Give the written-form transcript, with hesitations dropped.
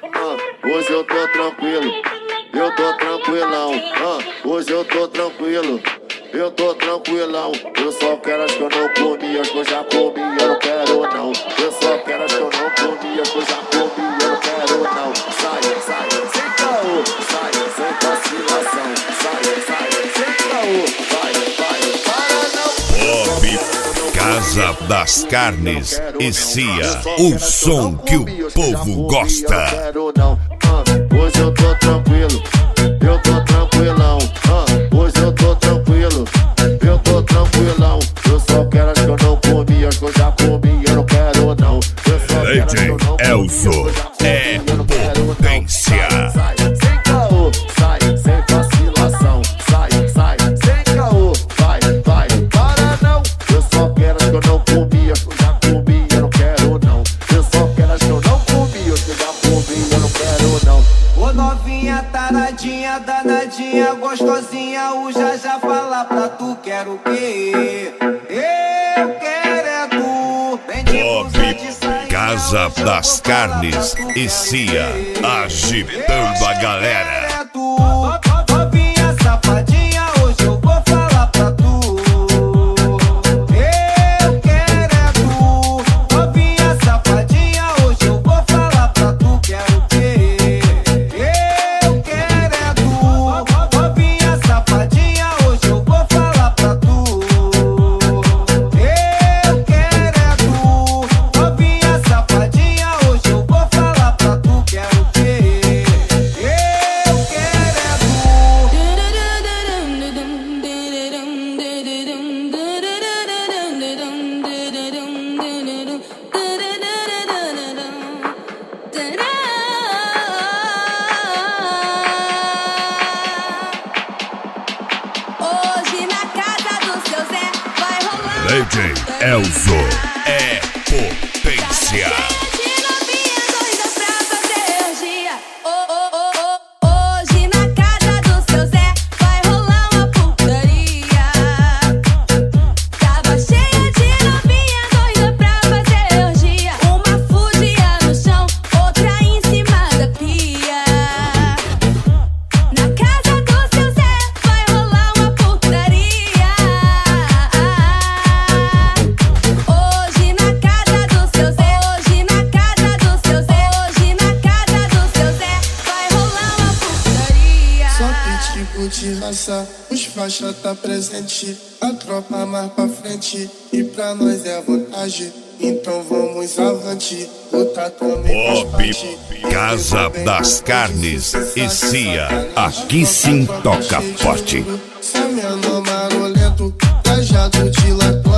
Hoje eu tô tranquilo, eu tô tranquilão. Hoje eu tô tranquilo, eu tô tranquilão. Eu só quero as que eu não comi, as que eu já comi, eu não quero não. Eu só quero as que eu não comi, as que eu já comi, eu não quero não. Sai, sai, sem caô, sai, sem vacilação. Sai, sai, sem caô, vai, para não. Bob, Casa das Carnes e Cia, o som que o povo gosta. Hoje eu tô tranquilo, eu tô tranquilão. Hoje eu tô tranquilo, eu tô tranquilão. Eu só quero as que eu não comi, as que eu já comi, eu não quero não. DJ Elzo é potência. Sai, sem caô, sai, sem vacilação. Sai, sai, sem caô, vai, para não. Eu só quero as que eu não comi, as que eu já comi, eu não quero não. Eu só quero as que eu não comi, as que eu já comi, eu não quero não. Ô novinha, taradinha, danadinha, gostosinha, o já fala pra tu, quero o quê? Eu quero é tu. Vem de blusa de sainha, Casa das Carnes e Cia, agitando a galera. é tu. Novinha, safadinha, hoje eu vou falar pra tu. Eu quero é tu. Novinha, safadinha, hoje eu vou falar pra tu, quero o quê? Eu quero é tu. Novinha, safadinha, hoje eu vou falar pra tu. Eu quero é tu. Novinha, safadinha, hoje eu vou falar pra tu, quero o quê? Eu quero é tu. Hoje na casa do seu Zé vai rolar DJ Elzo é potência. de novinha doida pra fazer orgia. Hoje na casa do seu Zé vai rolar uma putaria. Tava cheia de novinha doida pra fazer orgia. Uma fugia no chão, outra em cima da pia. Na casa do seu Zé vai rolar uma putaria. Hoje na casa do seu Zé, hoje na casa do seu Zé, hoje na casa do seu Zé vai rolar uma putaria. Só pitbull de raça, os faixa tá presente, a tropa mais pra frente, e pra nós é vantagem, então vamos avante, lutar também faz Bob, parte. Casa das Carnes e Cia, aqui sim toca forte. Só menor marolento, trajado de latão.